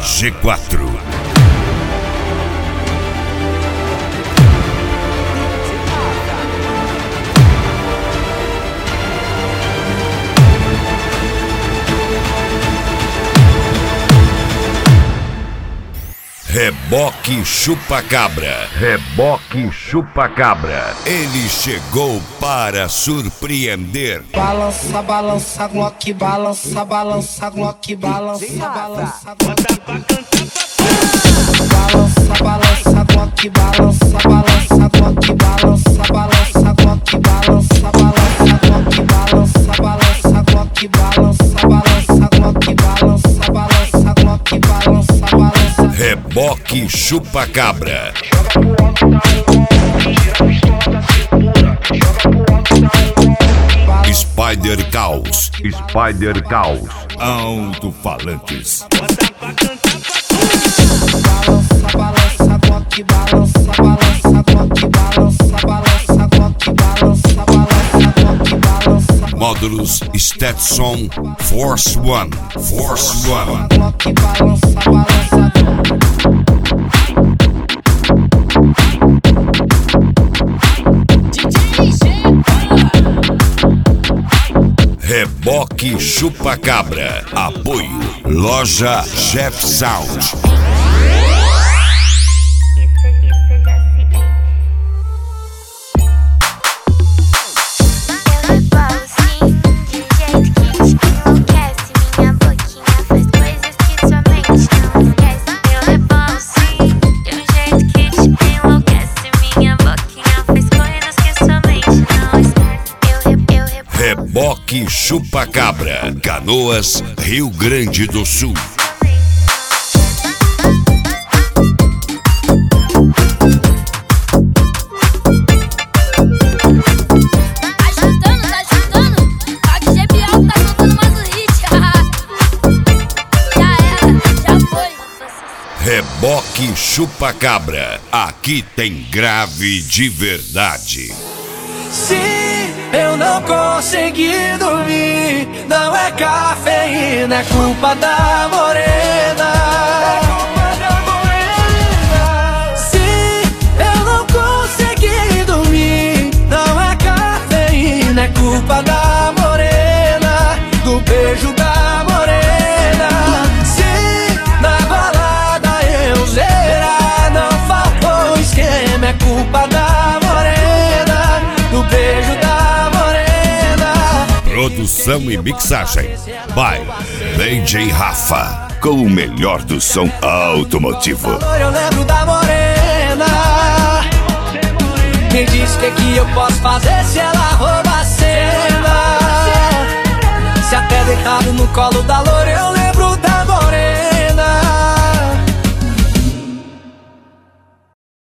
G4. Reboque chupa-cabra. Reboque chupa-cabra. Ele chegou para surpreender. Balança, balança, Glock, balança, balança, Glock, balança, balança. Balança, balança, Glock, balança, balança, Glock, balança, balança, Glock, balança, balança, Glock, balança, balança, Glock, balança, balança, Glock, balança, balança, Glock, balança, balança. Reboque chupa-cabra. Spider Caos. Spider Caos. Alto-falantes. Balança, balança, Glock, balança, balança, Glock, balança, balança, Glock, balança, balança, Glock, balança. Módulos Stetson Force One. Force One. Glock, balança, balança. Reboque chupa-cabra. Apoio Loja Chef Sound. Reboque chupa-cabra. Canoas, Rio Grande do Sul. Reboque chupa-cabra. Aqui tem grave de verdade. Se eu não consegui dormir, não é cafeína, é culpa da morena. Se eu não consegui dormir, não é cafeína, é culpa da morena, do beijo da morena. Se na balada eu zerar, não faltou esquema, é culpa da morena, do beijo da morena. Produção e mixagem by DJ Rafa, com o melhor do som automotivo. Eu lembro da morena. Me diz que eu posso fazer se ela rouba a cena. Se até deitado no colo da